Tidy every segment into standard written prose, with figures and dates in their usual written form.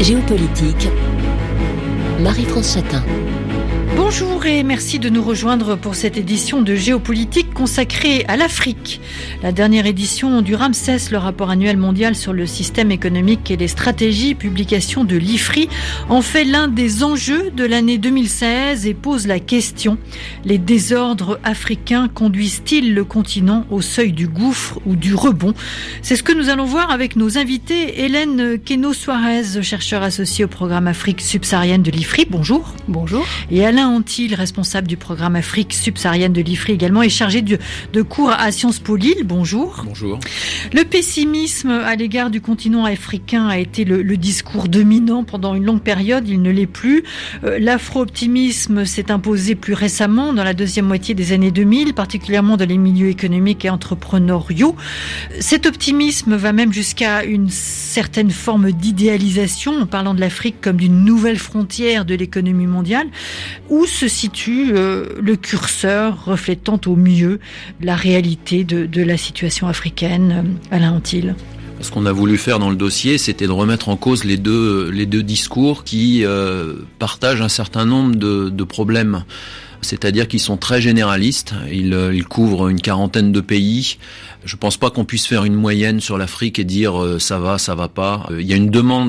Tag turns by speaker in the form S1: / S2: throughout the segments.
S1: Géopolitique, Marie-France Chatin.
S2: Bonjour et merci de nous rejoindre pour cette édition de Géopolitique consacrée à l'Afrique. La dernière édition du Ramsès, le rapport annuel mondial sur le système économique et les stratégies, publication de l'IFRI, en fait l'un des enjeux de l'année 2016 et pose la question: les désordres africains conduisent-ils le continent au seuil du gouffre ou du rebond? C'est ce que nous allons voir avec nos invités. Hélène Queneau-Suarez, chercheur associée au programme Afrique subsaharienne de l'IFRI. Bonjour.
S3: Bonjour.
S2: Et Alain Antil, responsable du programme Afrique subsaharienne de l'IFRI également, et chargé de cours à Sciences Po Lille. Bonjour.
S4: Bonjour.
S2: Le pessimisme à l'égard du continent africain a été le discours dominant pendant une longue période. Il ne l'est plus. L'afro-optimisme s'est imposé plus récemment, dans la deuxième moitié des années 2000, particulièrement dans les milieux économiques et entrepreneuriaux. Cet optimisme va même jusqu'à une certaine forme d'idéalisation, en parlant de l'Afrique comme d'une nouvelle frontière de l'économie mondiale. Où se situe le curseur reflétant au mieux la réalité de la situation africaine, Alain Antil?
S4: Ce qu'on a voulu faire dans le dossier, c'était de remettre en cause les deux discours qui partagent un certain nombre de problèmes. C'est-à-dire qu'ils sont très généralistes, ils couvrent une quarantaine de pays. Je pense pas qu'on puisse faire une moyenne sur l'Afrique et dire ça va pas. Il y a une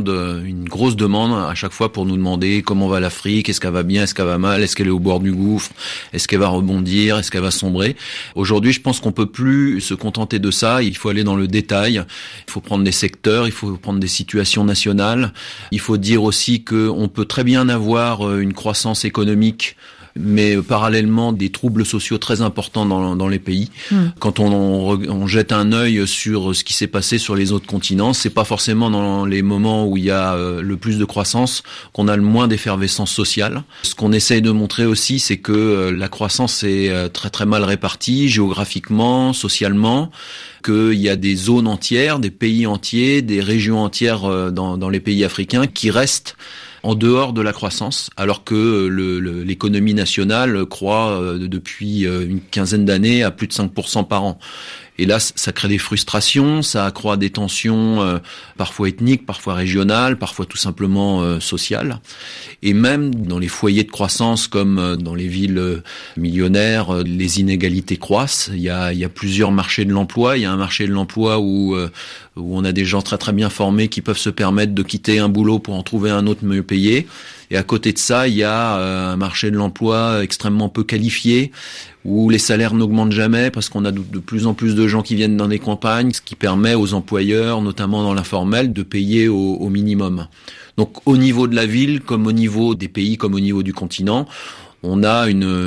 S4: grosse demande à chaque fois pour nous demander comment va l'Afrique, est-ce qu'elle va bien, est-ce qu'elle va mal, est-ce qu'elle est au bord du gouffre, est-ce qu'elle va rebondir, est-ce qu'elle va sombrer. Aujourd'hui, je pense qu'on peut plus se contenter de ça, il faut aller dans le détail, il faut prendre des secteurs, il faut prendre des situations nationales. Il faut dire aussi qu'on peut très bien avoir une croissance économique, mais parallèlement des troubles sociaux très importants dans les pays. Quand on jette un œil sur ce qui s'est passé sur les autres continents, c'est pas forcément dans les moments où il y a le plus de croissance qu'on a le moins d'effervescence sociale. Ce qu'on essaye de montrer aussi, c'est que la croissance est très très mal répartie géographiquement, socialement, qu'il y a des zones entières, des pays entiers, des régions entières dans les pays africains qui restent en dehors de la croissance, alors que l'économie nationale croît depuis une quinzaine d'années à plus de 5% par an. Et là, ça crée des frustrations, ça accroît des tensions parfois ethniques, parfois régionales, parfois tout simplement sociales. Et même dans les foyers de croissance, comme dans les villes millionnaires, les inégalités croissent. Il y a plusieurs marchés de l'emploi. Il y a un marché de l'emploi où on a des gens très très bien formés qui peuvent se permettre de quitter un boulot pour en trouver un autre mieux payé. Et à côté de ça, il y a un marché de l'emploi extrêmement peu qualifié, où les salaires n'augmentent jamais parce qu'on a de plus en plus de gens qui viennent dans les campagnes, ce qui permet aux employeurs, notamment dans l'informel, de payer au minimum. Donc au niveau de la ville, comme au niveau des pays, comme au niveau du continent, on a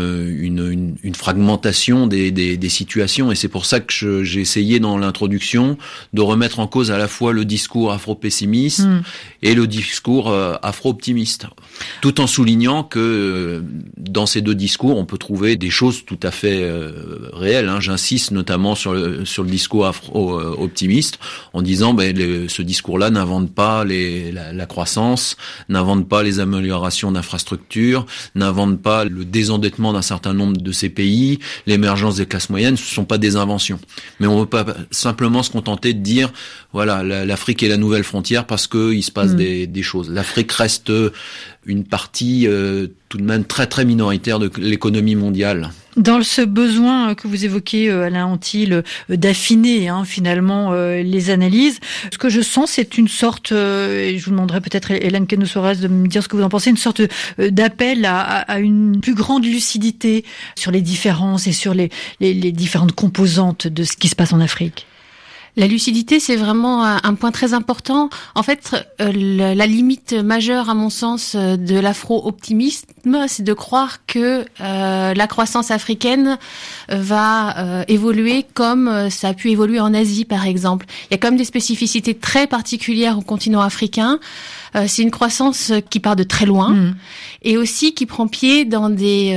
S4: une fragmentation des situations, et c'est pour ça que j'ai essayé dans l'introduction de remettre en cause à la fois le discours afro-pessimiste et le discours afro-optimiste, tout en soulignant que dans ces deux discours, on peut trouver des choses tout à fait réelles. J'insiste notamment sur le discours afro-optimiste en disant ce discours-là n'invente pas la croissance, n'invente pas les améliorations d'infrastructures, n'invente pas le désendettement d'un certain nombre de ces pays, l'émergence des classes moyennes, ce ne sont pas des inventions. Mais on ne peut pas simplement se contenter de dire voilà, l'Afrique est la nouvelle frontière parce qu'il se passe des choses. L'Afrique reste une partie tout de même très très minoritaire de l'économie mondiale.
S2: Dans ce besoin que vous évoquez, Alain Antil, d'affiner finalement les analyses, ce que je sens, c'est une sorte, et je vous demanderai peut-être, Hélène Queneau-Suarez, de me dire ce que vous en pensez, une sorte d'appel à une plus grande lucidité sur les différences et sur les différentes composantes de ce qui se passe en Afrique.
S3: La lucidité, c'est vraiment un point très important. En fait, la limite majeure, à mon sens, de l'afro-optimisme, c'est de croire que la croissance africaine va évoluer comme ça a pu évoluer en Asie, par exemple. Il y a quand même des spécificités très particulières au continent africain. C'est une croissance qui part de très loin et aussi qui prend pied dans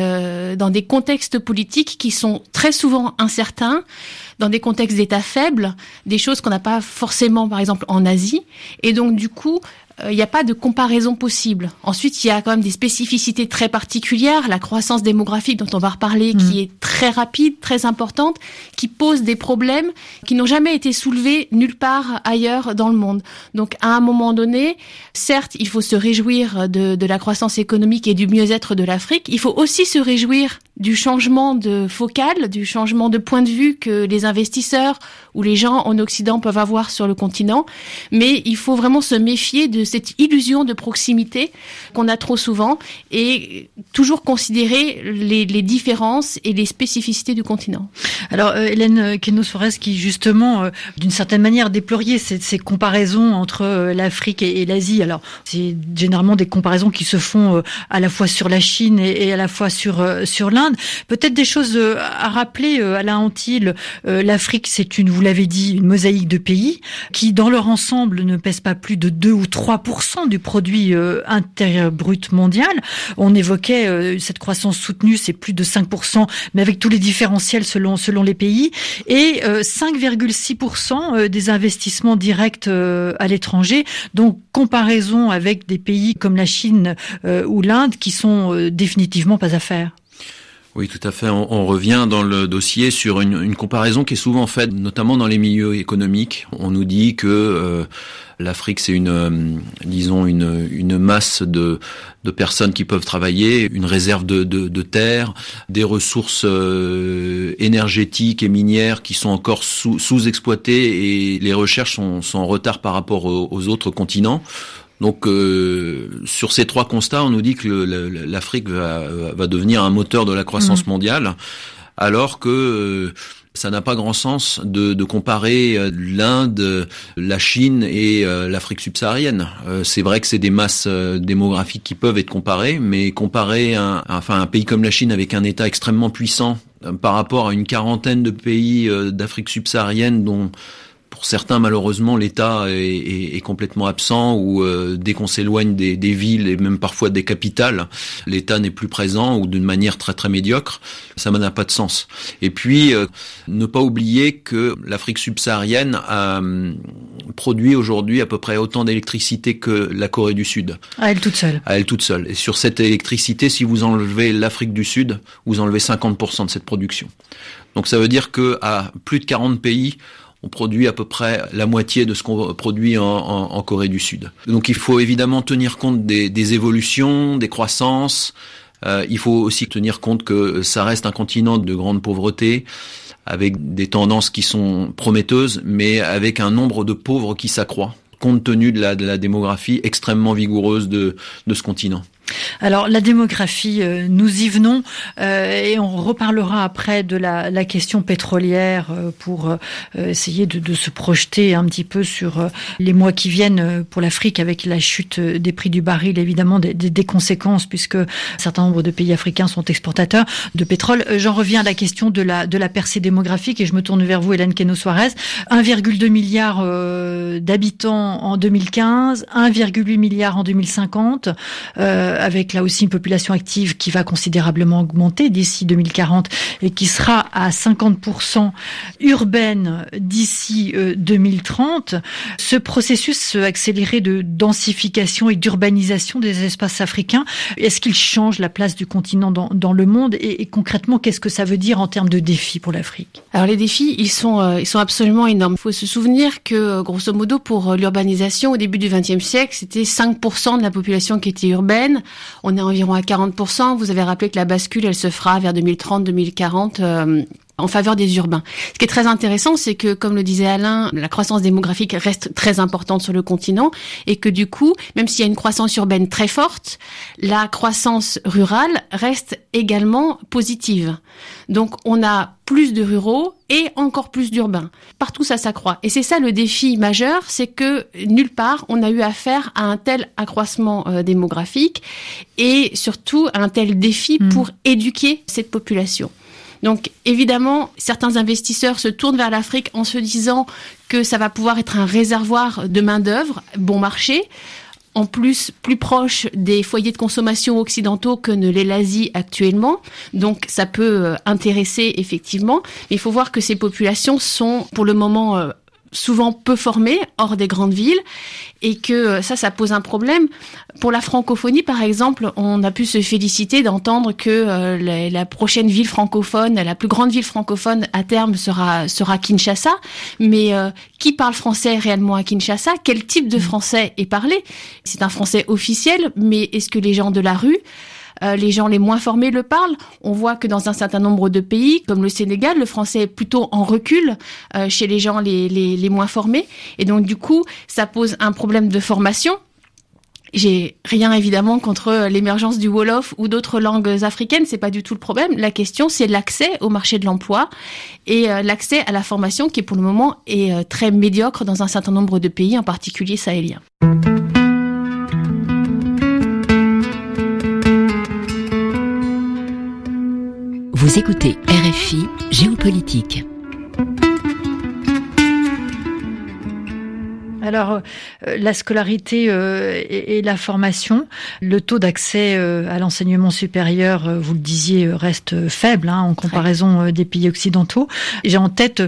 S3: des contextes politiques qui sont très souvent incertains, dans des contextes d'État faibles, des choses qu'on n'a pas forcément, par exemple, en Asie. Et donc, du coup, il n'y a pas de comparaison possible. Ensuite, il y a quand même des spécificités très particulières, la croissance démographique dont on va reparler, qui est très rapide, très importante, qui pose des problèmes qui n'ont jamais été soulevés nulle part ailleurs dans le monde. Donc, à un moment donné, certes, il faut se réjouir de la croissance économique et du mieux-être de l'Afrique. Il faut aussi se réjouir du changement de focale, du changement de point de vue que les investisseurs ou les gens en Occident peuvent avoir sur le continent. Mais il faut vraiment se méfier de cette illusion de proximité qu'on a trop souvent et toujours considérer les différences et les spécificités du continent.
S2: Alors, Hélène Quénaud-Suarez, qui justement, d'une certaine manière, déploriez ces comparaisons entre l'Afrique et l'Asie. Alors, c'est généralement des comparaisons qui se font à la fois sur la Chine et à la fois sur l'Inde. Peut-être des choses à rappeler, Alain Antil. L'Afrique, c'est vous l'avez dit, une mosaïque de pays qui, dans leur ensemble, ne pèsent pas plus de 2 ou 3% du produit intérieur brut mondial. On évoquait cette croissance soutenue, c'est plus de 5%, mais avec tous les différentiels selon les pays. Et 5,6% des investissements directs à l'étranger. Donc, comparaison avec des pays comme la Chine ou l'Inde qui sont définitivement pas à faire.
S4: Oui, tout à fait. On revient dans le dossier sur une comparaison qui est souvent faite, notamment dans les milieux économiques. On nous dit que l'Afrique, c'est une masse de personnes qui peuvent travailler, une réserve de terre, des ressources énergétiques et minières qui sont encore sous-exploitées, et les recherches sont en retard par rapport aux autres continents. Donc, sur ces 3 constats, on nous dit que l'Afrique va devenir un moteur de la croissance mondiale, alors que ça n'a pas grand sens de comparer l'Inde, la Chine et l'Afrique subsaharienne. C'est vrai que c'est des masses démographiques qui peuvent être comparées, mais comparer un pays comme la Chine avec un État extrêmement puissant par rapport à une quarantaine de pays d'Afrique subsaharienne dont pour certains, malheureusement, l'État est complètement absent, ou dès qu'on s'éloigne des villes et même parfois des capitales, l'État n'est plus présent, ou d'une manière très très médiocre. Ça n'a pas de sens. Et puis, ne pas oublier que l'Afrique subsaharienne produit aujourd'hui à peu près autant d'électricité que la Corée du Sud.
S2: À elle toute seule.
S4: À elle toute seule. Et sur cette électricité, si vous enlevez l'Afrique du Sud, vous enlevez 50% de cette production. Donc ça veut dire que à plus de 40 pays, on produit à peu près la moitié de ce qu'on produit en Corée du Sud. Donc il faut évidemment tenir compte des évolutions, des croissances. Il faut aussi tenir compte que ça reste un continent de grande pauvreté, avec des tendances qui sont prometteuses, mais avec un nombre de pauvres qui s'accroît, compte tenu de la démographie extrêmement vigoureuse de ce continent.
S2: Alors la démographie, nous y venons et on reparlera après de la question pétrolière pour essayer de se projeter un petit peu sur les mois qui viennent pour l'Afrique, avec la chute des prix du baril, évidemment des conséquences, puisque un certain nombre de pays africains sont exportateurs de pétrole. J'en reviens à la question de la percée démographique et je me tourne vers vous, Hélène Quénaud-Suarez. 1,2 milliard d'habitants en 2015, 1,8 milliard en 2050, avec là aussi une population active qui va considérablement augmenter d'ici 2040 et qui sera à 50% urbaine d'ici 2030. Ce processus accéléré de densification et d'urbanisation des espaces africains, est-ce qu'il change la place du continent dans le monde et concrètement, qu'est-ce que ça veut dire en termes de défis pour l'Afrique?
S3: Alors les défis, ils sont absolument énormes. Il faut se souvenir que, grosso modo, pour l'urbanisation, au début du XXe siècle, c'était 5% de la population qui était urbaine. On est environ à 40%. Vous avez rappelé que la bascule, elle se fera vers 2030-2040 en faveur des urbains. Ce qui est très intéressant, c'est que, comme le disait Alain, la croissance démographique reste très importante sur le continent et que du coup, même s'il y a une croissance urbaine très forte, la croissance rurale reste également positive. Donc, on a plus de ruraux et encore plus d'urbains. Partout, ça s'accroît. Et c'est ça le défi majeur, c'est que nulle part, on a eu affaire à un tel accroissement démographique et surtout à un tel défi pour éduquer cette population. Donc, évidemment, certains investisseurs se tournent vers l'Afrique en se disant que ça va pouvoir être un réservoir de main-d'œuvre, bon marché, en plus proche des foyers de consommation occidentaux que ne l'est l'Asie actuellement. Donc, ça peut intéresser effectivement. Mais il faut voir que ces populations sont, pour le moment, souvent peu formés, hors des grandes villes, et que ça pose un problème. Pour la francophonie, par exemple, on a pu se féliciter d'entendre que la prochaine ville francophone, la plus grande ville francophone à terme sera Kinshasa. Mais qui parle français réellement à Kinshasa? Quel type de français est parlé? C'est un français officiel, mais est-ce que les gens de la rue, les gens les moins formés le parlent? On voit que dans un certain nombre de pays, comme le Sénégal, le français est plutôt en recul chez les gens les moins formés. Et donc, du coup, ça pose un problème de formation. J'ai rien, évidemment, contre l'émergence du Wolof ou d'autres langues africaines. C'est pas du tout le problème. La question, c'est l'accès au marché de l'emploi et l'accès à la formation qui, pour le moment, est très médiocre dans un certain nombre de pays, en particulier sahéliens.
S1: Vous écoutez RFI Géopolitique.
S2: Alors, la scolarité et la formation, le taux d'accès à l'enseignement supérieur, vous le disiez, reste faible en comparaison des pays occidentaux. J'ai en tête,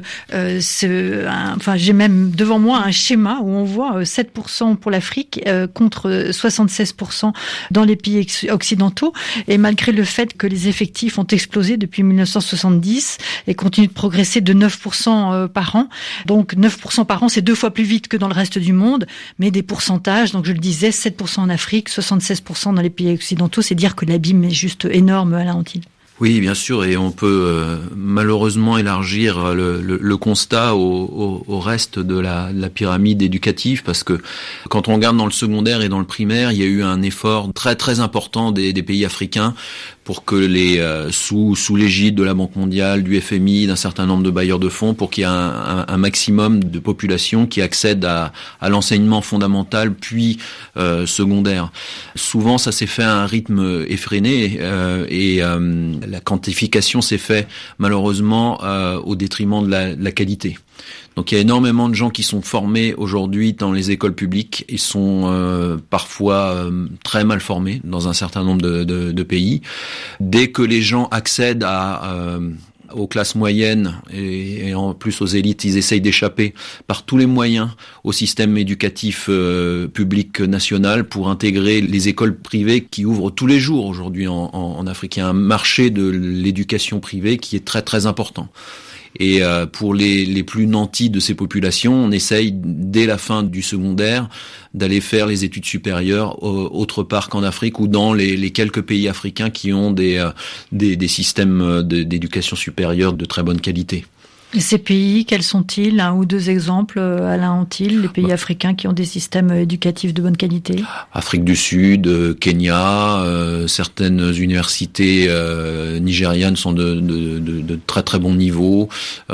S2: j'ai même devant moi un schéma où on voit 7% pour l'Afrique contre 76% dans les pays occidentaux. Et malgré le fait que les effectifs ont explosé depuis 1970 et continuent de progresser de 9% par an. Donc 9% par an, c'est 2 fois plus vite que dans le reste du monde, mais des pourcentages, donc je le disais, 7% en Afrique, 76% dans les pays occidentaux, c'est dire que l'abîme est juste énorme à la Antille.
S4: Oui, bien sûr, et on peut malheureusement élargir le constat au reste de la pyramide éducative, parce que quand on regarde dans le secondaire et dans le primaire, il y a eu un effort très très important des pays africains pour que sous l'égide de la Banque mondiale, du FMI, d'un certain nombre de bailleurs de fonds, pour qu'il y ait un maximum de population qui accède à l'enseignement fondamental puis secondaire. Souvent, ça s'est fait à un rythme effréné et la quantification s'est fait malheureusement au détriment de la qualité. Donc il y a énormément de gens qui sont formés aujourd'hui dans les écoles publiques. Ils sont parfois très mal formés dans un certain nombre de pays. Dès que les gens accèdent aux classes moyennes et en plus aux élites, ils essayent d'échapper par tous les moyens au système éducatif public national pour intégrer les écoles privées qui ouvrent tous les jours aujourd'hui en Afrique. Il y a un marché de l'éducation privée qui est très très important. Et pour les plus nantis de ces populations, on essaye dès la fin du secondaire d'aller faire les études supérieures autre part qu'en Afrique ou dans les quelques pays africains qui ont des systèmes d'éducation supérieure de très bonne qualité.
S2: Et ces pays, quels sont-ils? Un ou deux exemples à la Antille, les pays africains qui ont des systèmes éducatifs de bonne qualité? Afrique
S4: du Sud, Kenya, certaines universités nigérianes sont de très très bon niveau,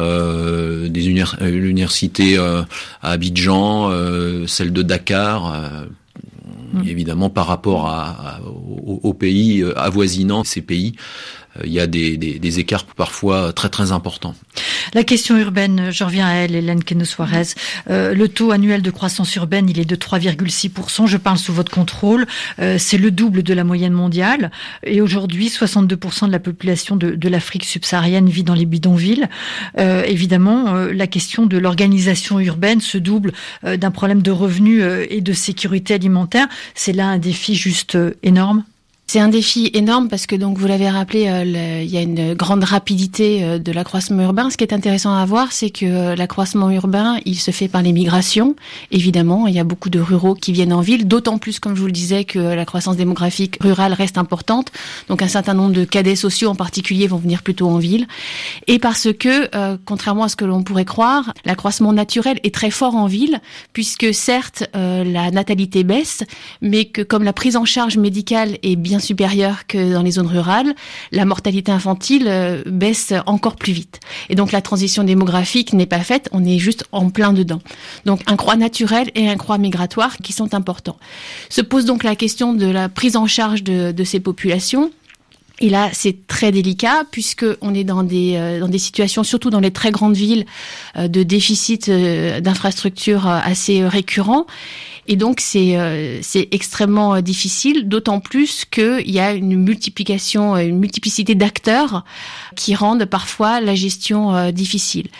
S4: des universités à Abidjan, celle de Dakar. Évidemment, par rapport aux pays avoisinants, ces pays, il y a des écarts parfois très très importants.
S2: La question urbaine, je reviens à elle, Hélène Queno-Suarez. Le taux annuel de croissance urbaine, il est de 3,6%. Je parle sous votre contrôle. C'est le double de la moyenne mondiale. Et aujourd'hui, 62% de la population de l'Afrique subsaharienne vit dans les bidonvilles. Évidemment, la question de l'organisation urbaine se double d'un problème de revenus et de sécurité alimentaire. C'est là un défi juste énorme.
S3: C'est un défi énorme parce que, donc, vous l'avez rappelé, il y a une grande rapidité de l'accroissement urbain. Ce qui est intéressant à voir, c'est que l'accroissement urbain, il se fait par les migrations. Évidemment, il y a beaucoup de ruraux qui viennent en ville, d'autant plus, comme je vous le disais, que la croissance démographique rurale reste importante. Donc, un certain nombre de cadets sociaux en particulier vont venir plutôt en ville. Et parce que, contrairement à ce que l'on pourrait croire, l'accroissement naturel est très fort en ville, puisque certes, la natalité baisse, mais que comme la prise en charge médicale est bien supérieure que dans les zones rurales, la mortalité infantile baisse encore plus vite. Et donc la transition démographique n'est pas faite, on est juste en plein dedans. Donc un croît naturel et un croît migratoire qui sont importants. Se pose donc la question de la prise en charge de ces populations. Et là, c'est très délicat puisque on est dans des situations, surtout dans les très grandes villes, de déficit d'infrastructures assez récurrents. Et donc c'est extrêmement difficile, d'autant plus qu'il y a une multiplicité d'acteurs qui rendent parfois la gestion difficile.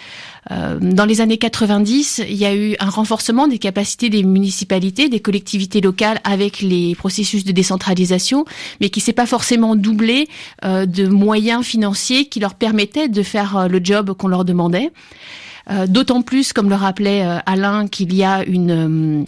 S3: Dans les années 90, il y a eu un renforcement des capacités des municipalités, des collectivités locales avec les processus de décentralisation, mais qui s'est pas forcément doublé de moyens financiers qui leur permettaient de faire le job qu'on leur demandait. D'autant plus, comme le rappelait Alain, qu'il y a une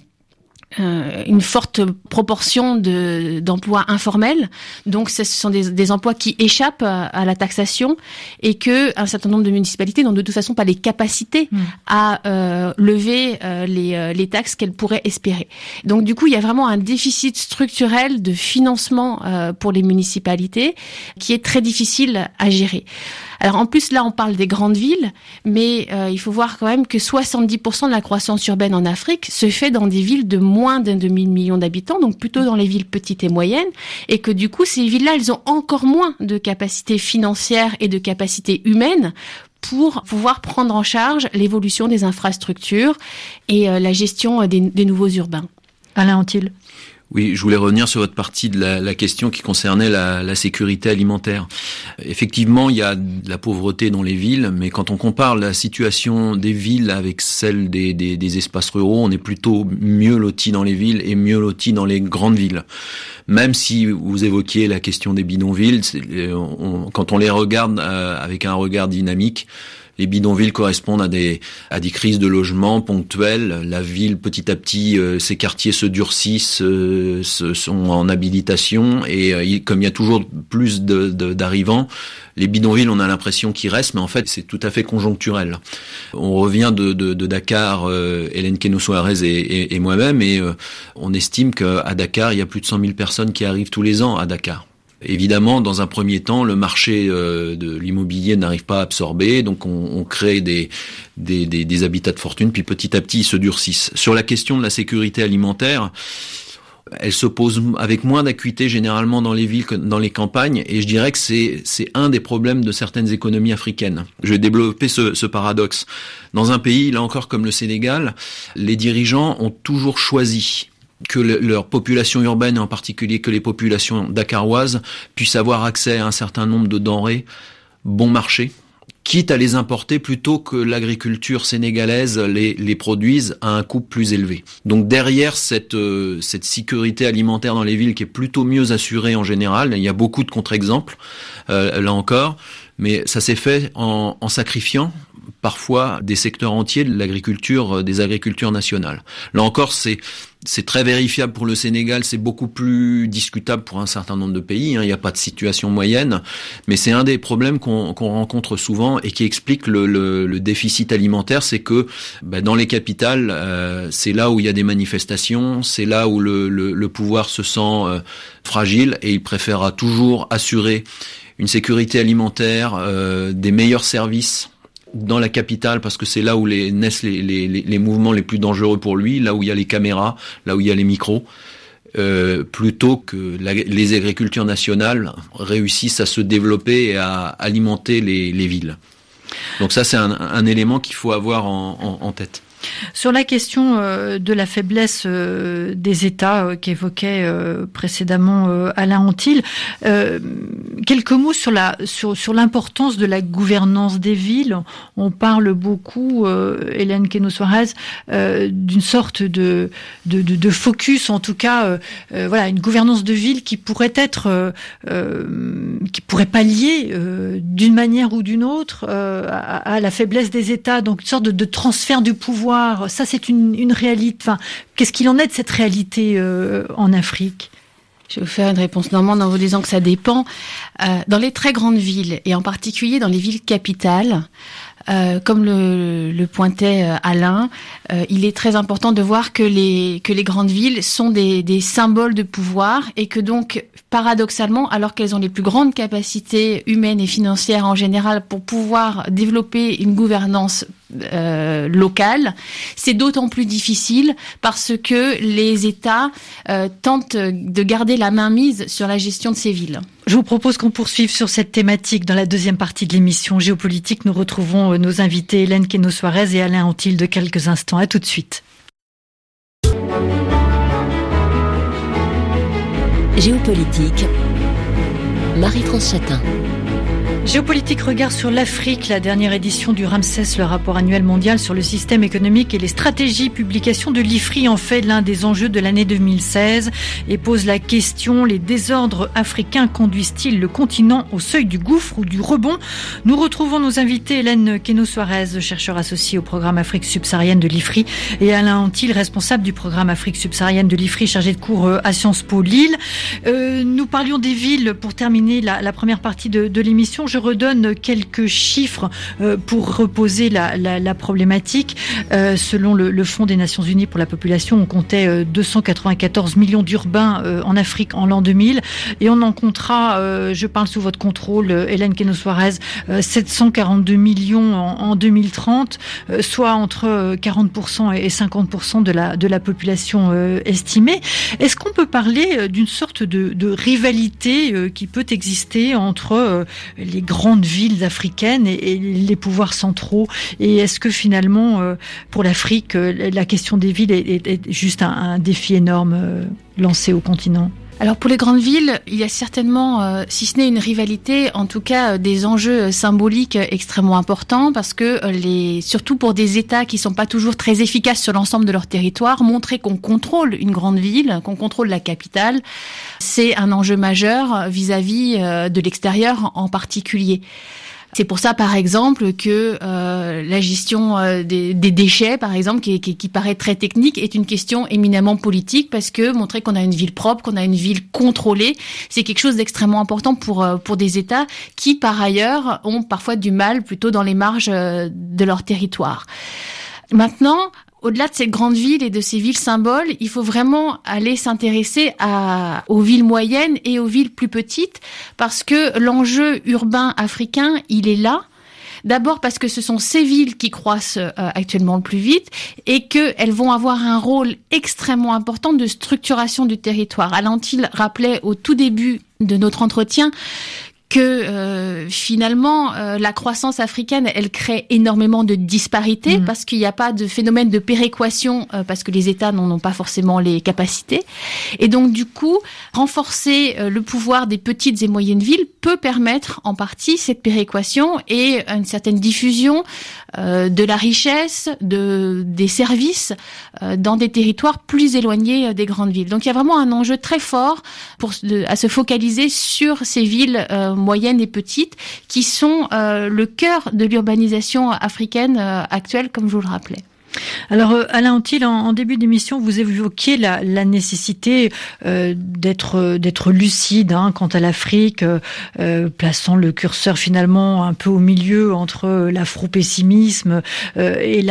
S3: forte proportion d'emplois informels. Donc, ce sont des emplois qui échappent à la taxation et que un certain nombre de municipalités n'ont de toute façon pas les capacités à lever les taxes qu'elles pourraient espérer. Donc, du coup, il y a vraiment un déficit structurel de financement pour les municipalités qui est très difficile à gérer. Alors en plus, là, on parle des grandes villes, mais il faut voir quand même que 70% de la croissance urbaine en Afrique se fait dans des villes de moins d'un demi-million d'habitants, donc plutôt dans les villes petites et moyennes, et que du coup, ces villes-là, elles ont encore moins de capacité financière et de capacité humaine pour pouvoir prendre en charge l'évolution des infrastructures et la gestion des nouveaux urbains.
S2: Alain Antil.
S4: Oui, je voulais revenir sur votre partie de la question qui concernait la sécurité alimentaire. Effectivement, il y a de la pauvreté dans les villes, mais quand on compare la situation des villes avec celle des espaces ruraux, on est plutôt mieux loti dans les villes et mieux loti dans les grandes villes. Même si vous évoquiez la question des bidonvilles, quand on les regarde avec un regard dynamique, les bidonvilles correspondent à des crises de logement ponctuelles. La ville, petit à petit, ces quartiers se durcissent, sont en habilitation, et comme il y a toujours plus d'arrivants, les bidonvilles, on a l'impression qu'ils restent, mais en fait, c'est tout à fait conjoncturel. On revient de Dakar, Hélène Keno-Soares et moi-même, et on estime qu'à Dakar, il y a plus de 100 000 personnes qui arrivent tous les ans à Dakar. Évidemment, dans un premier temps, le marché de l'immobilier n'arrive pas à absorber, donc on crée des habitats de fortune, puis petit à petit, ils se durcissent. Sur la question de la sécurité alimentaire, elle se pose avec moins d'acuité généralement dans les villes que dans les campagnes, et je dirais que c'est un des problèmes de certaines économies africaines. Je vais développer ce paradoxe. Dans un pays, là encore comme le Sénégal, les dirigeants ont toujours choisi que leur population urbaine, et en particulier que les populations dakaroises, puissent avoir accès à un certain nombre de denrées bon marché, quitte à les importer plutôt que l'agriculture sénégalaise les produise à un coût plus élevé. Donc derrière cette sécurité alimentaire dans les villes qui est plutôt mieux assurée en général, il y a beaucoup de contre-exemples, là encore, mais ça s'est fait en sacrifiant parfois des secteurs entiers de l'agriculture, des agricultures nationales. Là encore, c'est très vérifiable pour le Sénégal, c'est beaucoup plus discutable pour un certain nombre de pays, il n'y a pas de situation moyenne, mais c'est un des problèmes qu'on rencontre souvent et qui explique le déficit alimentaire, c'est que dans les capitales, c'est là où il y a des manifestations, c'est là où le pouvoir se sent fragile, et il préférera toujours assurer une sécurité alimentaire, des meilleurs services dans la capitale, parce que c'est là où naissent les mouvements les plus dangereux pour lui, là où il y a les caméras, là où il y a les micros, plutôt que les agricultures nationales réussissent à se développer et à alimenter les villes. Donc ça, c'est un élément qu'il faut avoir en tête.
S2: Sur la question de la faiblesse des États qu'évoquait précédemment Alain Antil, quelques mots sur l'importance de la gouvernance des villes. On parle beaucoup, Hélène Keno-Soares, d'une sorte de focus, en tout cas, une gouvernance de ville qui pourrait être, qui pourrait pallier d'une manière ou d'une autre à la faiblesse des États, donc une sorte de transfert du pouvoir. Ça, c'est une réalité. Enfin, qu'est-ce qu'il en est de cette réalité en Afrique ?
S3: Je vais vous faire une réponse normande en vous disant que ça dépend. Dans les très grandes villes, et en particulier dans les villes capitales, comme le pointait Alain, il est très important de voir que les grandes villes sont des symboles de pouvoir, et que donc, paradoxalement, alors qu'elles ont les plus grandes capacités humaines et financières en général pour pouvoir développer une gouvernance locale, c'est d'autant plus difficile parce que les États tentent de garder la main mise sur la gestion de ces villes.
S2: Je vous propose qu'on poursuive sur cette thématique dans la deuxième partie de l'émission Géopolitique. Nous retrouvons nos invités Hélène Keno-Soares et Alain Antil de quelques instants. À tout de suite.
S1: Géopolitique, Marie-France Chatin.
S2: Géopolitique, regard sur l'Afrique, la dernière édition du Ramsès, le rapport annuel mondial sur le système économique et les stratégies. Publication de l'IFRI en fait l'un des enjeux de l'année 2016 et pose la question: les désordres africains conduisent-ils le continent au seuil du gouffre ou du rebond? Nous retrouvons nos invités Hélène Queneau-Suarez, chercheur associé au programme Afrique subsaharienne de l'IFRI, et Alain Antil, responsable du programme Afrique subsaharienne de l'IFRI, chargé de cours à Sciences Po Lille. Nous parlions des villes pour terminer la première partie de l'émission. Je redonne quelques chiffres pour reposer la problématique. Selon le Fonds des Nations Unies pour la population, on comptait 294 millions d'urbains en Afrique en l'an 2000 et on en comptera, je parle sous votre contrôle, Hélène Queneau-Suarez, 742 millions en 2030, soit entre 40% et 50% de la population estimée. Est-ce qu'on peut parler d'une sorte de rivalité qui peut exister entre les grandes villes africaines et les pouvoirs centraux? Et est-ce que finalement, pour l'Afrique, la question des villes est juste un défi énorme lancé au continent?
S3: Alors pour les grandes villes, il y a certainement, si ce n'est une rivalité, en tout cas des enjeux symboliques extrêmement importants, parce que surtout pour des États qui sont pas toujours très efficaces sur l'ensemble de leur territoire, montrer qu'on contrôle une grande ville, qu'on contrôle la capitale, c'est un enjeu majeur vis-à-vis de l'extérieur en particulier. C'est pour ça, par exemple, que la gestion des déchets, par exemple, qui paraît très technique, est une question éminemment politique, parce que montrer qu'on a une ville propre, qu'on a une ville contrôlée, c'est quelque chose d'extrêmement important pour des États qui, par ailleurs, ont parfois du mal plutôt dans les marges de leur territoire. Maintenant, au-delà de ces grandes villes et de ces villes symboles, il faut vraiment aller s'intéresser aux villes moyennes et aux villes plus petites, parce que l'enjeu urbain africain, il est là. D'abord parce que ce sont ces villes qui croissent actuellement le plus vite et qu'elles vont avoir un rôle extrêmement important de structuration du territoire. Alain Antil rappelait au tout début de notre entretien que finalement la croissance africaine, elle crée énormément de disparités parce qu'il n'y a pas de phénomène de péréquation parce que les États n'en ont pas forcément les capacités. Et donc du coup, renforcer le pouvoir des petites et moyennes villes peut permettre en partie cette péréquation et une certaine diffusion de la richesse, des services dans des territoires plus éloignés des grandes villes. Donc il y a vraiment un enjeu très fort à se focaliser sur ces villes moyennes et petites qui sont le cœur de l'urbanisation africaine actuelle, comme je vous le rappelais.
S2: Alors Alain Antil, en début d'émission, vous évoquiez la nécessité d'être lucide quant à l'Afrique, plaçant le curseur finalement un peu au milieu entre l'afro-pessimisme et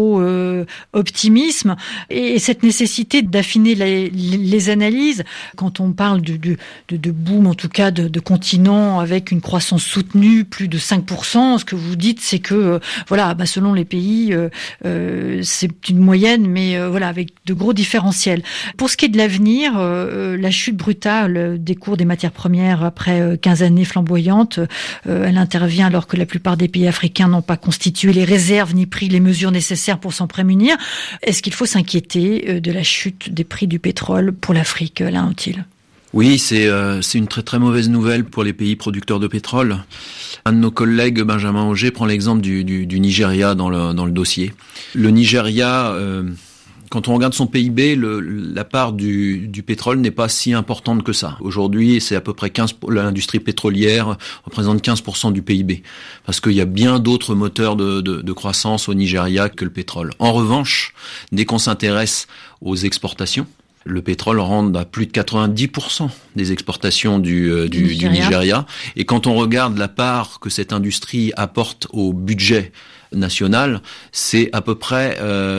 S2: l'afro-optimisme, et cette nécessité d'affiner les analyses quand on parle de boom, en tout cas de continent avec une croissance soutenue, plus de 5%. Ce que vous dites, c'est que selon les pays, c'est une moyenne, mais avec de gros différentiels. Pour ce qui est de l'avenir, la chute brutale des cours des matières premières après 15 années flamboyantes, elle intervient alors que la plupart des pays africains n'ont pas constitué les réserves ni pris les mesures nécessaires pour s'en prémunir. Est-ce qu'il faut s'inquiéter de la chute des prix du pétrole pour l'Afrique, Alain Antil ?
S4: Oui, c'est une très très mauvaise nouvelle pour les pays producteurs de pétrole. Un de nos collègues, Benjamin Auger, prend l'exemple du Nigeria dans le dossier. Le Nigeria, quand on regarde son PIB, la part du pétrole n'est pas si importante que ça. Aujourd'hui, c'est à peu près 15%, l'industrie pétrolière représente 15% du PIB. Parce qu'il y a bien d'autres moteurs de croissance au Nigeria que le pétrole. En revanche, dès qu'on s'intéresse aux exportations, le pétrole rentre à plus de 90% des exportations du Nigeria. Et quand on regarde la part que cette industrie apporte au budget national, c'est à peu près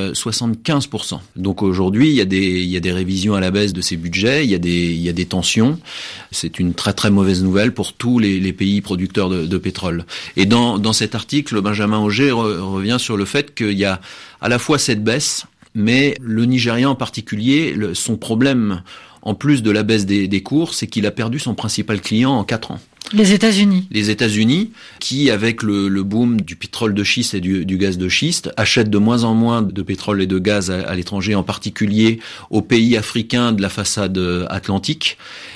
S4: 75%. Donc aujourd'hui, il y a des révisions à la baisse de ces budgets, il y a des tensions. C'est une très très mauvaise nouvelle pour tous les pays producteurs de pétrole. Et dans cet article, Benjamin Auger revient sur le fait qu'il y a à la fois cette baisse, mais le Nigeria en particulier, son problème, en plus de la baisse des cours, c'est qu'il a perdu son principal client en 4 ans.
S2: Les États-Unis.
S4: Les États-Unis, qui, avec le boom du pétrole de schiste et du gaz de schiste, achètent de moins en moins de pétrole et de gaz à l'étranger, en particulier aux pays africains de la façade atlantique.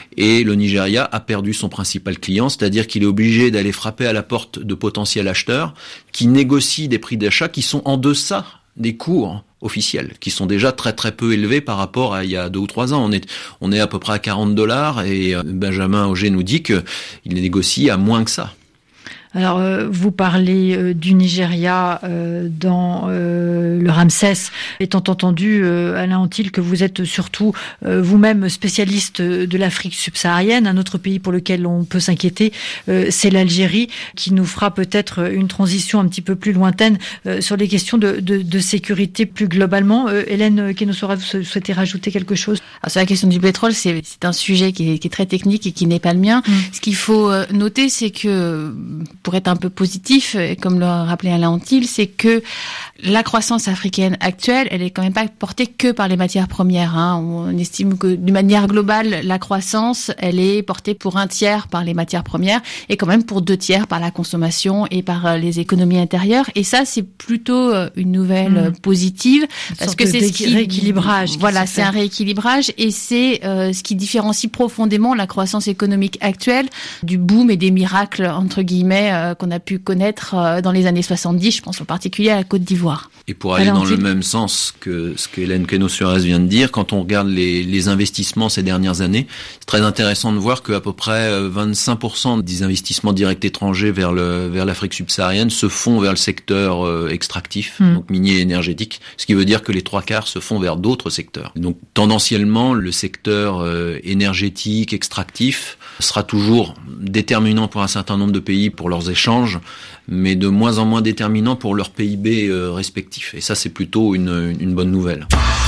S4: Et le Nigeria a perdu son principal client, c'est-à-dire qu'il est obligé d'aller frapper à la porte de potentiels acheteurs qui négocient des prix d'achat qui sont en deçà des cours officiels, qui sont déjà très très peu élevés par rapport à il y a 2 ou 3 ans. On est à peu près à $40 et Benjamin Auger nous dit qu'il négocie à moins que ça.
S2: Alors, vous parlez du Nigeria dans le Ramsès, étant entendu, Alain Antil, que vous êtes surtout vous-même spécialiste de l'Afrique subsaharienne. Un autre pays pour lequel on peut s'inquiéter, c'est l'Algérie, qui nous fera peut-être une transition un petit peu plus lointaine sur les questions de sécurité plus globalement. Hélène Kenosora, vous souhaitez rajouter quelque chose?
S3: Alors, sur la question du pétrole, c'est un sujet qui est très technique et qui n'est pas le mien. Ce qu'il faut noter, c'est que pour être un peu positif, comme le rappelait Alain Antil, c'est que la croissance africaine actuelle, elle est quand même pas portée que par les matières premières. On estime que d'une manière globale, la croissance, elle est portée pour 1/3 par les matières premières et quand même pour 2/3 par la consommation et par les économies intérieures. Et ça, c'est plutôt une nouvelle positive parce que c'est ce
S2: rééquilibrage.
S3: Voilà, c'est un rééquilibrage et c'est ce qui différencie profondément la croissance économique actuelle du boom et des miracles entre guillemets qu'on a pu connaître dans les années 70, je pense en particulier à la Côte d'Ivoire.
S4: Et pour aller dans le même sens que ce qu'Hélène Kenosora vient de dire, quand on regarde les investissements ces dernières années, c'est très intéressant de voir qu'à peu près 25% des investissements directs étrangers vers l'Afrique subsaharienne se font vers le secteur extractif, donc minier et énergétique, ce qui veut dire que les 3/4 se font vers d'autres secteurs. Donc tendanciellement, le secteur énergétique, extractif, sera toujours déterminant pour un certain nombre de pays pour leurs échanges, mais de moins en moins déterminant pour leur PIB respectif. Et ça, c'est plutôt une bonne nouvelle.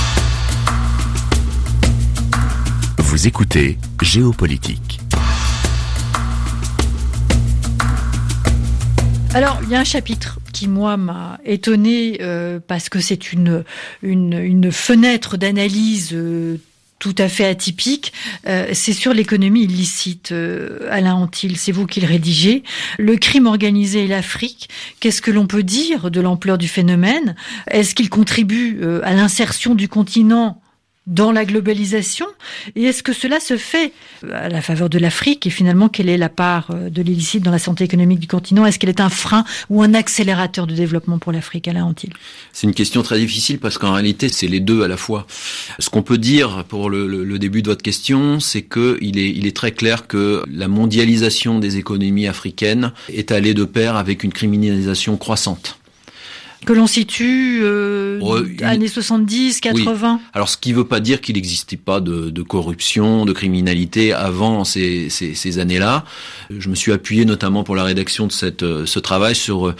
S1: Vous écoutez Géopolitique.
S2: Alors, il y a un chapitre qui, moi, m'a étonné parce que c'est une fenêtre d'analyse tout à fait atypique, c'est sur l'économie illicite. Alain Antil, c'est vous qui le rédigez. Le crime organisé et l'Afrique, qu'est-ce que l'on peut dire de l'ampleur du phénomène? Est-ce qu'il contribue à l'insertion du continent dans la globalisation? Et est-ce que cela se fait à la faveur de l'Afrique? Et finalement, quelle est la part de l'illicite dans la santé économique du continent? Est-ce qu'elle est un frein ou un accélérateur de développement pour l'Afrique, Alain Antil?
S4: C'est une question très difficile parce qu'en réalité, c'est les deux à la fois. Ce qu'on peut dire pour le début de votre question, c'est que il est très clair que la mondialisation des économies africaines est allée de pair avec une criminalisation croissante.
S2: Que l'on situe années 70, 80.
S4: Oui. Alors, ce qui ne veut pas dire qu'il n'existait pas de corruption, de criminalité avant ces années-là. Je me suis appuyé notamment pour la rédaction de ce travail sur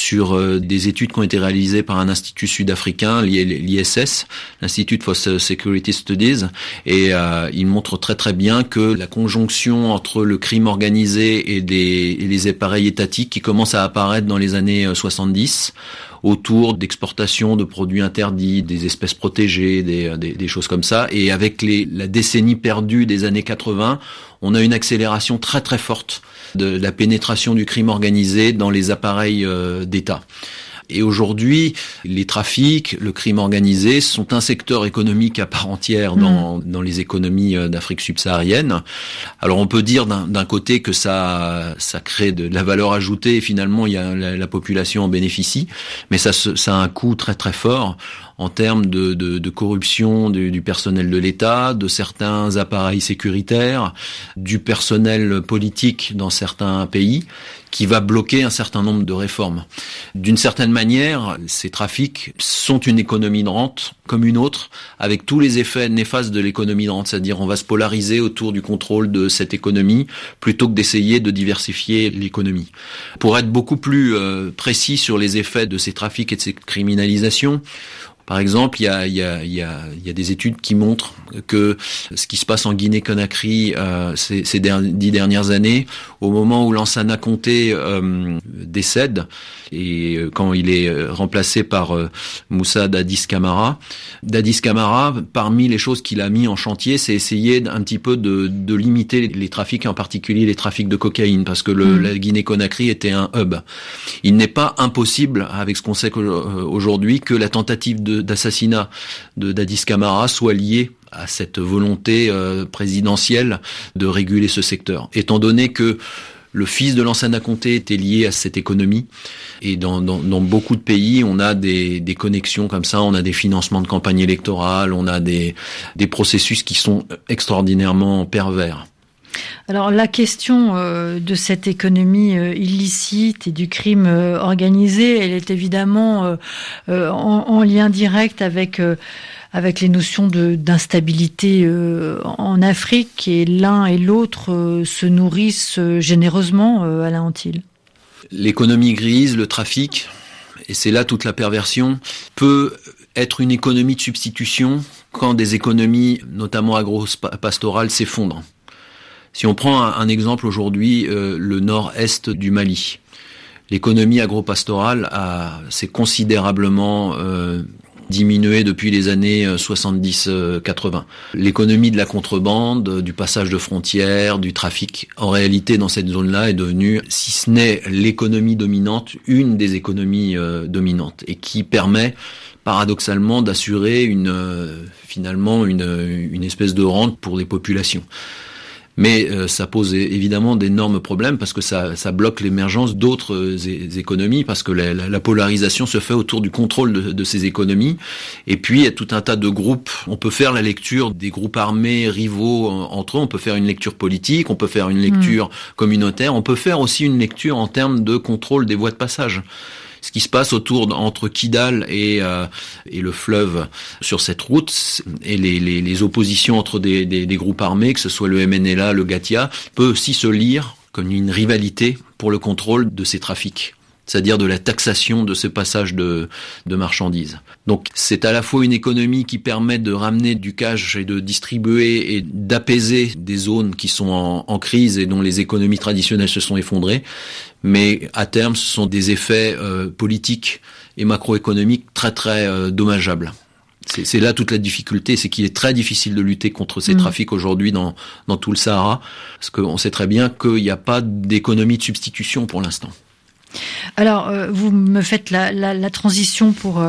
S4: des études qui ont été réalisées par un institut sud-africain, l'ISS, l'Institute for Security Studies, et il montre très très bien que la conjonction entre le crime organisé et les appareils étatiques qui commencent à apparaître dans les années 70, autour d'exportation de produits interdits, des espèces protégées, des choses comme ça. Et avec la décennie perdue des années 80, on a une accélération très très forte de la pénétration du crime organisé dans les appareils d'État. Et aujourd'hui, les trafics, le crime organisé sont un secteur économique à part entière dans les économies d'Afrique subsaharienne. Alors on peut dire d'un côté que ça crée de la valeur ajoutée et finalement il y a la population en bénéficie, mais ça a un coût très très fort en termes de corruption du personnel de l'État, de certains appareils sécuritaires, du personnel politique dans certains pays, qui va bloquer un certain nombre de réformes. D'une certaine manière, ces trafics sont une économie de rente comme une autre, avec tous les effets néfastes de l'économie de rente, c'est-à-dire on va se polariser autour du contrôle de cette économie plutôt que d'essayer de diversifier l'économie. Pour être beaucoup plus précis sur les effets de ces trafics et de ces criminalisations, par exemple, il y a des études qui montrent que ce qui se passe en Guinée-Conakry ces 10 dernières années, au moment où Lansana Conté décède, et quand il est remplacé par Moussa Dadis Camara, parmi les choses qu'il a mis en chantier, c'est essayer un petit peu de limiter les trafics, en particulier les trafics de cocaïne, parce que la Guinée-Conakry était un hub. Il n'est pas impossible, avec ce qu'on sait aujourd'hui, que la tentative de d'assassinat de Dadis Camara soit lié à cette volonté présidentielle de réguler ce secteur. Étant donné que le fils de Lansana Conté était lié à cette économie, et dans beaucoup de pays, on a des connexions comme ça, on a des financements de campagne électorale, on a des processus qui sont extraordinairement pervers.
S2: Alors la question de cette économie illicite et du crime organisé, elle est évidemment en lien direct avec les notions d'instabilité en Afrique, et l'un et l'autre se nourrissent généreusement, Alain Antil.
S4: L'économie grise, le trafic, et c'est là toute la perversion, peut être une économie de substitution quand des économies, notamment agro-pastorales, s'effondrent. Si on prend un exemple aujourd'hui, le nord-est du Mali, l'économie agro-pastorale s'est considérablement diminué depuis les années 70-80. L'économie de la contrebande, du passage de frontières, du trafic, en réalité dans cette zone-là est devenue, si ce n'est l'économie dominante, une des économies dominantes, et qui permet paradoxalement d'assurer finalement une espèce de rente pour les populations. Mais ça pose évidemment d'énormes problèmes parce que ça bloque l'émergence d'autres économies, parce que la polarisation se fait autour du contrôle de ces économies. Et puis il y a tout un tas de groupes. On peut faire la lecture des groupes armés rivaux entre eux, on peut faire une lecture politique, on peut faire une lecture communautaire, on peut faire aussi une lecture en termes de contrôle des voies de passage. Ce qui se passe entre Kidal et le fleuve sur cette route, et les oppositions entre des groupes armés, que ce soit le MNLA, le Gatia, peut aussi se lire comme une rivalité pour le contrôle de ces trafics, c'est-à-dire de la taxation de ce passage de marchandises. Donc c'est à la fois une économie qui permet de ramener du cash et de distribuer et d'apaiser des zones qui sont en crise et dont les économies traditionnelles se sont effondrées, mais à terme ce sont des effets politiques et macroéconomiques très très dommageables. C'est là toute la difficulté, c'est qu'il est très difficile de lutter contre ces trafics aujourd'hui dans tout le Sahara, parce qu'on sait très bien qu'il n'y a pas d'économie de substitution pour l'instant.
S2: Alors, vous me faites la transition pour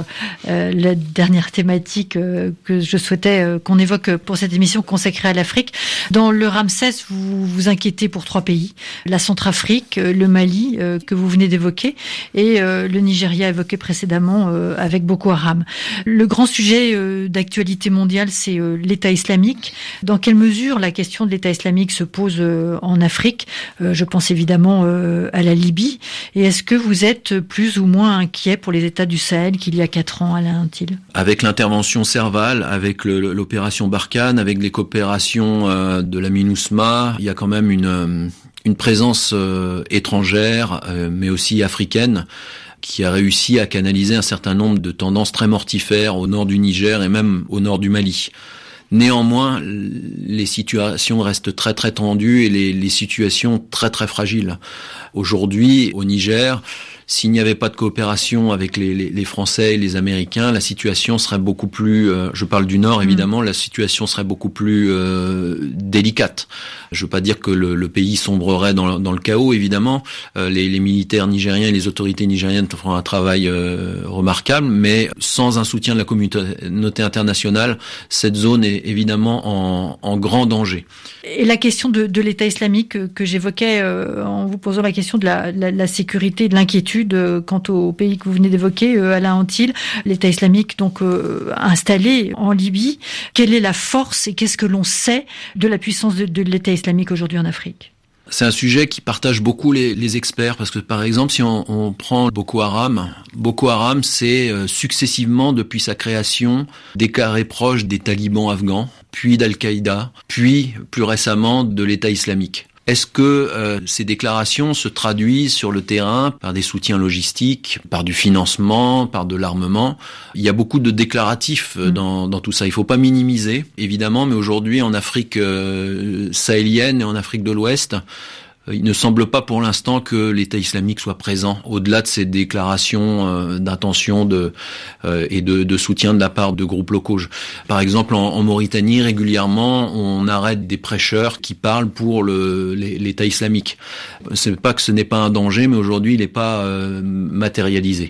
S2: la dernière thématique que je souhaitais qu'on évoque pour cette émission consacrée à l'Afrique. Dans le Ramsès, vous vous inquiétez pour 3 pays, la Centrafrique, le Mali, que vous venez d'évoquer, et le Nigeria évoqué précédemment avec Boko Haram. Le grand sujet d'actualité mondiale, c'est l'État islamique. Dans quelle mesure la question de l'État islamique se pose en Afrique ? Je pense évidemment à la Libye. Et est-ce que vous êtes plus ou moins inquiet pour les États du Sahel qu'il y a 4 ans, Alain Antil ?
S4: Avec l'intervention Serval, avec l'opération Barkhane, avec les coopérations de la MINUSMA, il y a quand même une présence étrangère, mais aussi africaine, qui a réussi à canaliser un certain nombre de tendances très mortifères au nord du Niger et même au nord du Mali. Néanmoins, les situations restent très très tendues et les situations très très fragiles. Aujourd'hui, au Niger, s'il n'y avait pas de coopération avec les Français et les Américains, la situation serait beaucoup plus, je parle du Nord évidemment, la situation serait beaucoup plus délicate. Je veux pas dire que le pays sombrerait dans le chaos, évidemment. Les militaires nigériens et les autorités nigériennes feront un travail remarquable, mais sans un soutien de la communauté internationale, cette zone est évidemment en grand danger.
S2: Et la question de l'État islamique que j'évoquais en vous posant la question de la sécurité et de l'inquiétude quant au pays que vous venez d'évoquer, Alain Antil, l'État islamique donc installé en Libye. Quelle est la force et qu'est-ce que l'on sait de la puissance de l'État islamique aujourd'hui en Afrique ?
S4: C'est un sujet qui partage beaucoup les experts, parce que par exemple, si on prend Boko Haram, c'est successivement depuis sa création déclaré proche des talibans afghans, puis d'Al-Qaïda, puis plus récemment de l'État islamique. Est-ce que ces déclarations se traduisent sur le terrain par des soutiens logistiques, par du financement, par de l'armement ? Il y a beaucoup de déclaratifs dans tout ça. Il ne faut pas minimiser, évidemment, mais aujourd'hui, en Afrique sahélienne et en Afrique de l'Ouest, il ne semble pas pour l'instant que l'État islamique soit présent, au-delà de ces déclarations d'intention et de soutien de la part de groupes locaux. Par exemple, en Mauritanie, régulièrement, on arrête des prêcheurs qui parlent pour l'État islamique. C'est pas que ce n'est pas un danger, mais aujourd'hui, il n'est pas matérialisé.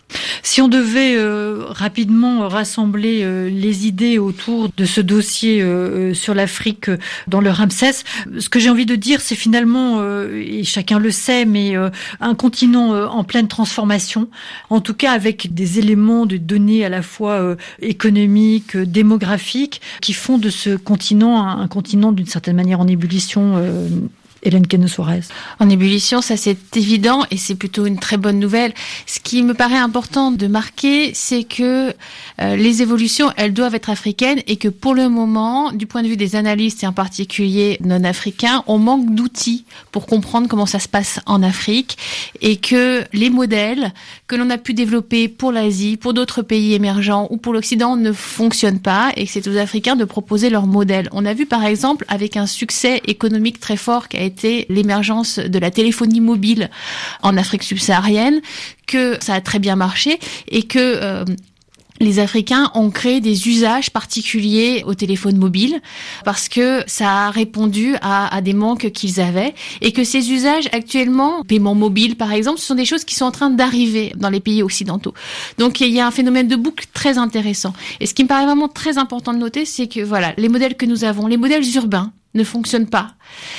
S2: Si on devait rapidement rassembler les idées autour de ce dossier sur l'Afrique dans le Ramsès, ce que j'ai envie de dire, c'est finalement, et chacun le sait, mais un continent en pleine transformation, en tout cas avec des éléments de données à la fois économiques, démographiques, qui font de ce continent un continent d'une certaine manière en ébullition. Hélène Keno-Suarez.
S3: En ébullition, ça c'est évident et c'est plutôt une très bonne nouvelle. Ce qui me paraît important de marquer, c'est que les évolutions, elles doivent être africaines et que pour le moment, du point de vue des analystes et en particulier non-africains, on manque d'outils pour comprendre comment ça se passe en Afrique et que les modèles que l'on a pu développer pour l'Asie, pour d'autres pays émergents ou pour l'Occident ne fonctionnent pas et que c'est aux Africains de proposer leurs modèles. On a vu par exemple avec un succès économique très fort qui a été l'émergence de la téléphonie mobile en Afrique subsaharienne, que ça a très bien marché et que les Africains ont créé des usages particuliers au téléphone mobile parce que ça a répondu à des manques qu'ils avaient et que ces usages actuellement, paiement mobile par exemple, ce sont des choses qui sont en train d'arriver dans les pays occidentaux. Donc il y a un phénomène de boucle très intéressant. Et ce qui me paraît vraiment très important de noter, c'est que voilà, les modèles que nous avons, les modèles urbains, ne fonctionnent pas,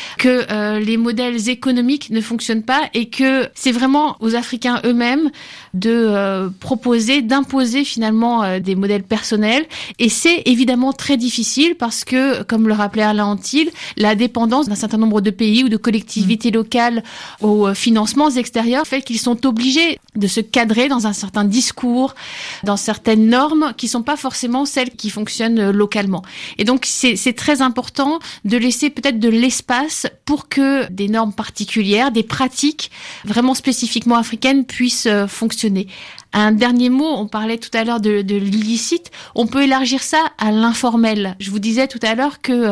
S3: que les modèles économiques ne fonctionnent pas et que c'est vraiment aux Africains eux-mêmes de proposer, d'imposer finalement des modèles personnels. Et c'est évidemment très difficile parce que, comme le rappelait Alain Antil, la dépendance d'un certain nombre de pays ou de collectivités locales aux financements extérieurs fait qu'ils sont obligés de se cadrer dans un certain discours, dans certaines normes qui sont pas forcément celles qui fonctionnent localement. Et donc c'est très important de laisser peut-être de l'espace pour que des normes particulières, des pratiques vraiment spécifiquement africaines puissent fonctionner. Un dernier mot, on parlait tout à l'heure de l'illicite, on peut élargir ça à l'informel. Je vous disais tout à l'heure que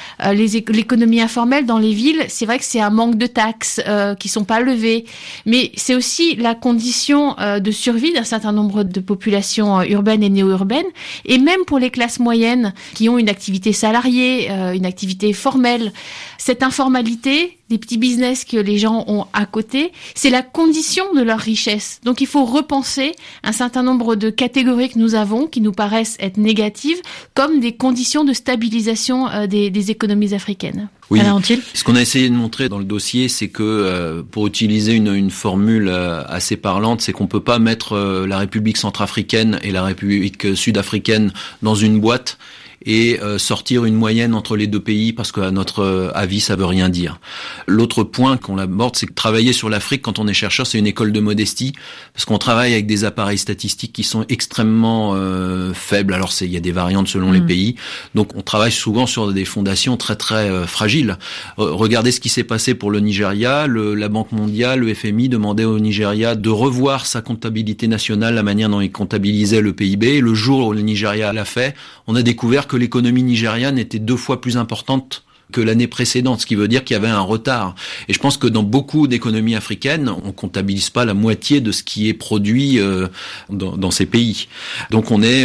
S3: l'économie informelle dans les villes, c'est vrai que c'est un manque de taxes qui sont pas levées, mais c'est aussi la condition de survie d'un certain nombre de populations urbaines et néo-urbaines, et même pour les classes moyennes qui ont une activité salariée, une activité formelle. Cette informalité, des petits business que les gens ont à côté, c'est la condition de leur richesse. Donc il faut repenser un certain nombre de catégories que nous avons, qui nous paraissent être négatives, comme des conditions de stabilisation des économies africaines.
S4: Oui, ce qu'on a essayé de montrer dans le dossier, c'est que pour utiliser une formule assez parlante, c'est qu'on peut pas mettre la République centrafricaine et la République sud-africaine dans une boîte et sortir une moyenne entre les deux pays parce qu'à notre avis, ça veut rien dire. L'autre point qu'on aborde, c'est que travailler sur l'Afrique quand on est chercheur, c'est une école de modestie parce qu'on travaille avec des appareils statistiques qui sont extrêmement faibles. Alors il y a des variantes selon les pays. Donc on travaille souvent sur des fondations très très fragiles. Regardez ce qui s'est passé pour le Nigeria. La Banque mondiale, le FMI demandait au Nigeria de revoir sa comptabilité nationale, la manière dont il comptabilisait le PIB. Et le jour où le Nigeria l'a fait, on a découvert que l'économie nigériane était 2 fois plus importante que l'année précédente, ce qui veut dire qu'il y avait un retard. Et je pense que dans beaucoup d'économies africaines, on comptabilise pas la moitié de ce qui est produit dans ces pays. Donc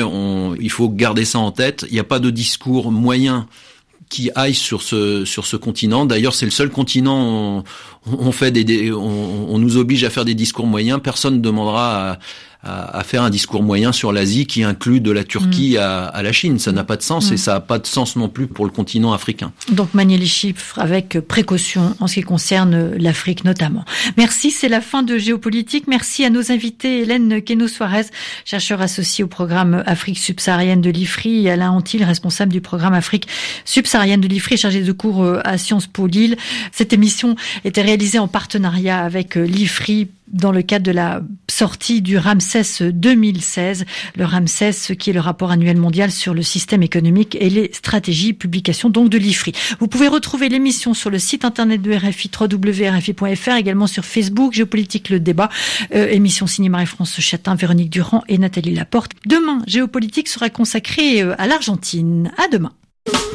S4: il faut garder ça en tête. Il n'y a pas de discours moyen qui aille sur ce continent. D'ailleurs, c'est le seul continent où on nous oblige à faire des discours moyens. Personne ne demandera à faire un discours moyen sur l'Asie qui inclut de la Turquie à la Chine. Ça n'a pas de sens et ça n'a pas de sens non plus pour le continent africain.
S2: Donc manier les chiffres avec précaution en ce qui concerne l'Afrique notamment. Merci, c'est la fin de Géopolitique. Merci à nos invités, Hélène Keno-Suarez, chercheur associée au programme Afrique subsaharienne de l'IFRI, et Alain Antil, responsable du programme Afrique subsaharienne de l'IFRI, chargé de cours à Sciences Po Lille. Cette émission était réalisée en partenariat avec l'IFRI dans le cadre de la sortie du Ramsès 2016, le Ramsès qui est le rapport annuel mondial sur le système économique et les stratégies, publication donc de l'IFRI. Vous pouvez retrouver l'émission sur le site internet de RFI, www.rfi.fr, également sur Facebook, Géopolitique le débat, émission signée Marie-France Chatin, Véronique Durand et Nathalie Laporte. Demain, Géopolitique sera consacrée à l'Argentine. À demain.